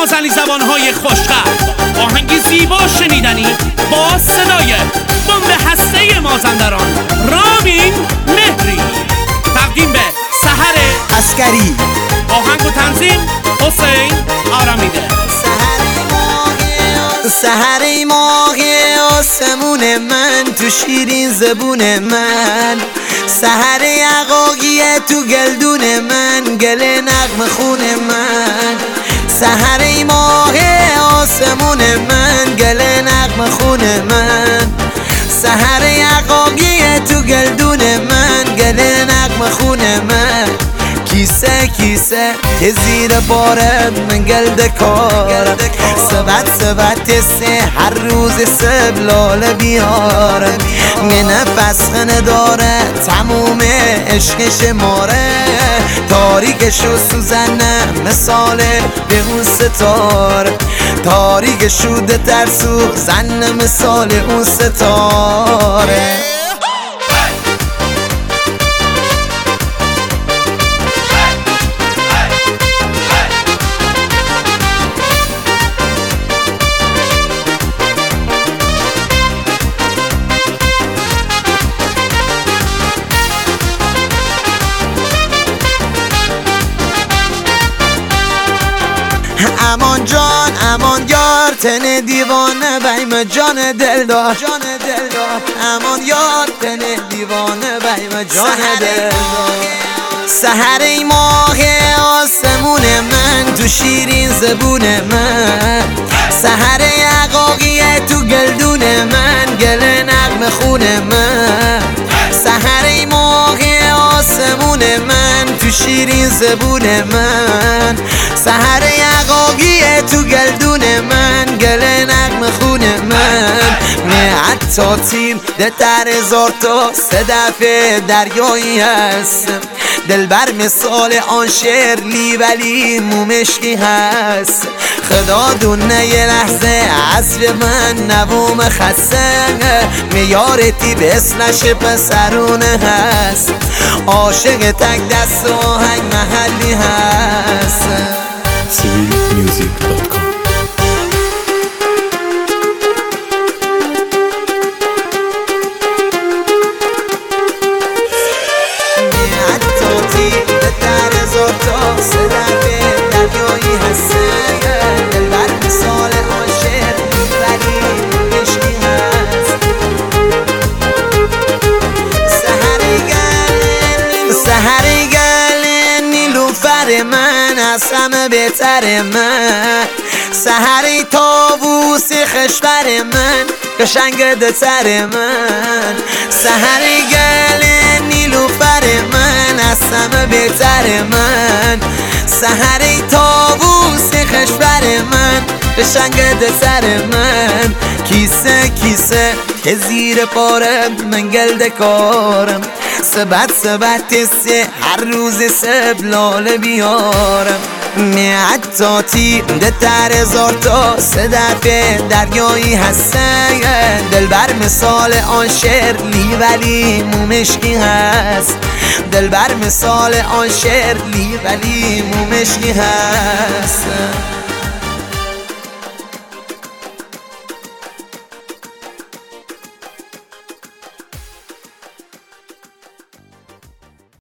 مازنی زبانهای خوشخط، آهنگی زیبا شنیدنی با صدای بمب هسته مازندران رامین مهری، تقدیم به سحر عسکری، آهنگ و تنظیم حسین آرامیده. سحر ماه آسمون من، تو شیرین زبون من، سحر عقاقیه تو گلدون من، گل نغم خون من. سحر ماه آسمون من، گل نغم خون من، سحر عقاقیه تو گلدون من، گل نغم خون من. کیسه کیسه که زیر بارم من گلد کارم، سبت سه هر روز سبلال بیارم. می نفس خنه داره تموم عشقش ماره، تاریکش و سوزنه مثال به اون ستاره، تاریکش و ده ترسو زنه مثال اون ستاره. امان جان امان یار، تن دیوانه بیم جان دلدار، امان یار تن دیوانه بیم جان دلدار. سحر ماه آسمون من، تو شیرین زبون من، سحر عقاقیه تو گلدون من، گل نغم خون من. سحر ماه آسمون من، تو شیرین زبون من، سحر عقاقیه تو گلدون من، گل نغم خون من. حتی تیم ده در هزار تا صدف دریایی هستم، دلبر مثال آن شعر ولی مومشکی هست. خدا دونه یه لحظه عزب من نبوم خسته، میارتی بسنش پسرونه هست، عاشق تک دست و آهنگ محلی هست. civilmusic.com سحر گل نیلوفر من، از همه بهتر من، سحر طاووس خشبر من، قشنگ دتر من. سحر گل نیلوفر من، از همه بهتر من، سحر طاووس خشبر من، قشنگ دتر من. کیسه کیسه که زیر پارم من گلد کارم، سبت سه هر روز سبلال بیارم. حتی تیم ده در هزار تا صدف دریایی هستن، دلبر مثال آن شعر ولی مومشکی هست، دلبر مثال آن شعر ولی مومشکی هست.